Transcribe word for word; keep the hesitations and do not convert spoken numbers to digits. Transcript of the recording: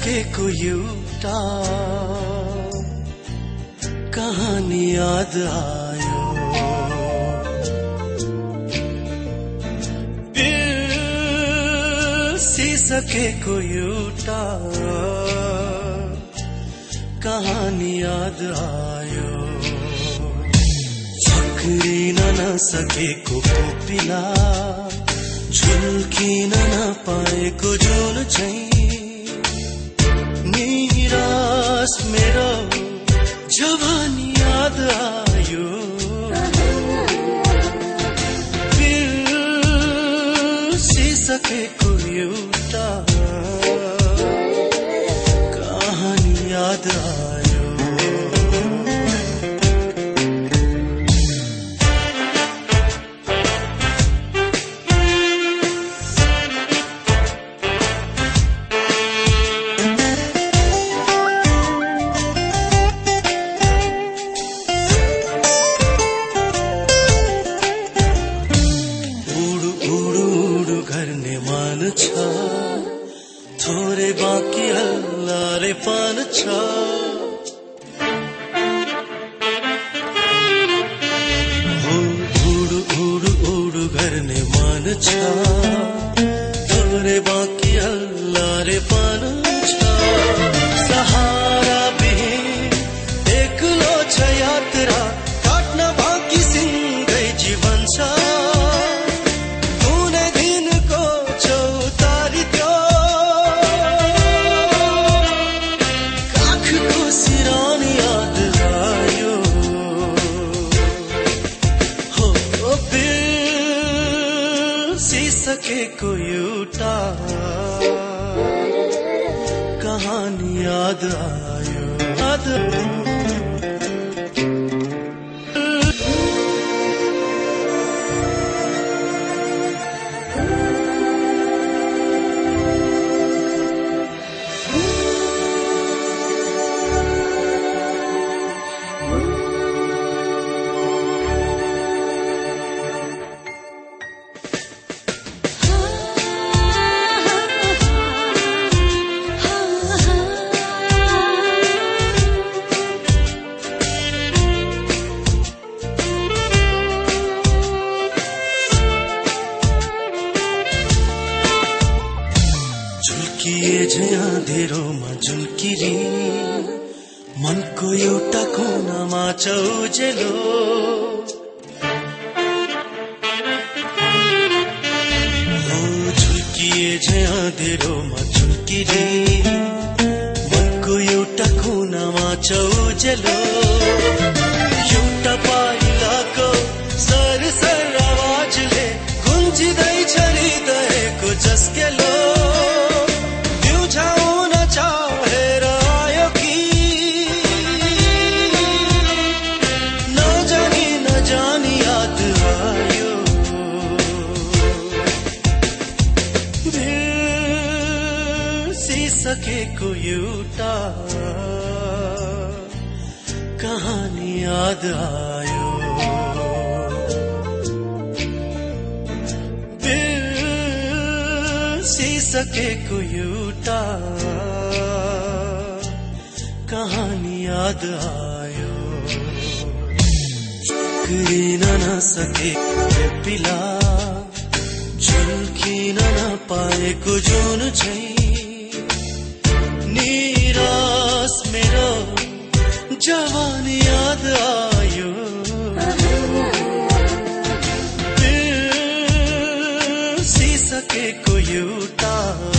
सकेको एउटा कहानी याद आयो। बिर्सिसकेको एउटा कहानी याद आयो। झक्रिन नसकेको कोपिला, झुल्किन नपाएको जुन चाहिँ निराश मेरो जवानी याद आयो। बिर्सिसकेको एउटा कहानी याद आयो। थोरै बाँकी हल्लारे पान छ। हो उडु उडु उडु गर्ने मन छ, थोरै बाँकी हल्लारे पान छ। सहारा बिहीन एक्लो छ यात्रा, काट्न बाँकी सिँगै जीवन छ। सकेको एउटा कहानी याद आयो। याद झुल्किए झै अँधेरोमा झुल्किरी, मनको एउटा कोनामा चौजेलो। हो झुल्किए झै अँधेरोमा झुल्किरी, मनको एउटा कोनामा चौजेलो। एउटा पाइलाको सरसर आवाजले गुन्जिँदैछ हृदयको जस्केलो। सकेको एउटा कहानी याद आयो। बिर्सिसकेको एउटा कहानी याद आयो। झक्रिन नसकेको पिला, झुल्किन नपाएको जुन चाहिँ निराश मेरो जवानी याद आयो। बिर्सिसकेको एउटा